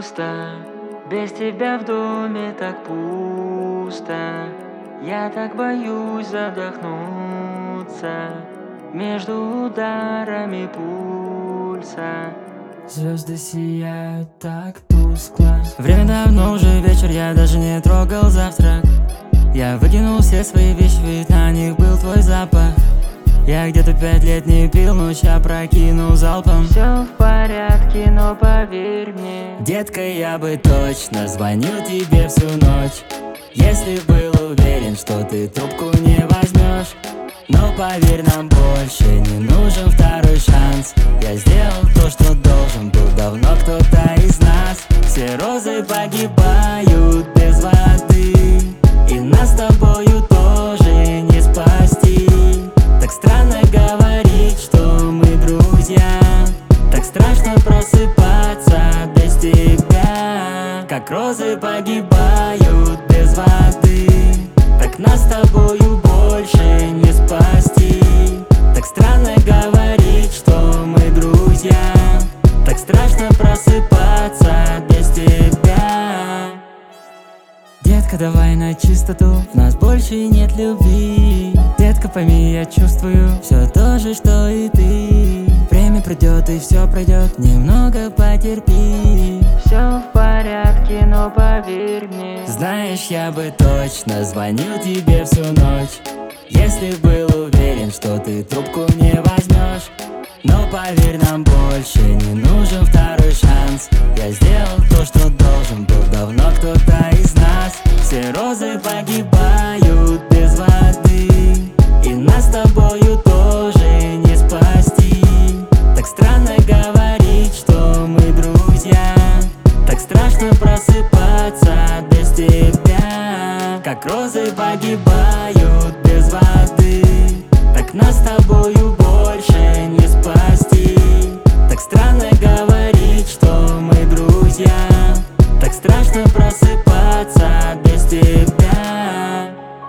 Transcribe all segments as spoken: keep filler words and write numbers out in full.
Пусто, без тебя в доме так пусто. Я так боюсь задохнуться между ударами пульса. Звезды сияют так тускло. Время давно уже вечер, я даже не трогал завтрак. Я выкинул все свои вещи, ведь на них был твой запах. Я где-то пять лет не пил, но ща прокинул залпом. Все в порядке, но поверь мне, детка, я бы точно звонил тебе всю ночь, если был уверен, что ты трубку не возьмешь. Но поверь, нам больше не нужен второй шанс. Я сделал то, что должен был давно кто-то из нас. Все розы погибают без воды, и нас с тобою тоже не спасти. Так странно говорить, что мы друзья, так страшно просыпаться без тебя. Как розы погибают без воды, так нас с тобою больше не спасти. Так странно говорить, что мы друзья, так страшно просыпаться без тебя. Детка, давай на чистоту, в нас больше нет любви. Детка, пойми, я чувствую все то же, что и ты. Время придет и все пройдет, немного потерпи. Все в порядке, но поверь мне, знаешь, я бы точно звонил тебе всю ночь, если был уверен, что ты трубку не возьмешь. Но поверь, нам больше не нужен второй шанс. Я сделал то, что должен был давно кто-то из нас. Все розы погибают без воды, и нас с тобою тоже не спасти. Так странно говорить, что мы друзья, так страшно просыпаться без тебя. Как розы погибают без воды, так нас с тобою больше не спасти. Так странно говорить, что мы друзья, так страшно просыпаться без тебя.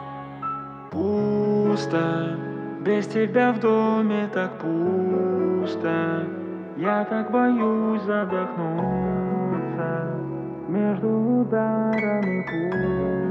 Пусто, без тебя в доме так пусто. Я так боюсь задохнуться между ударами пульса.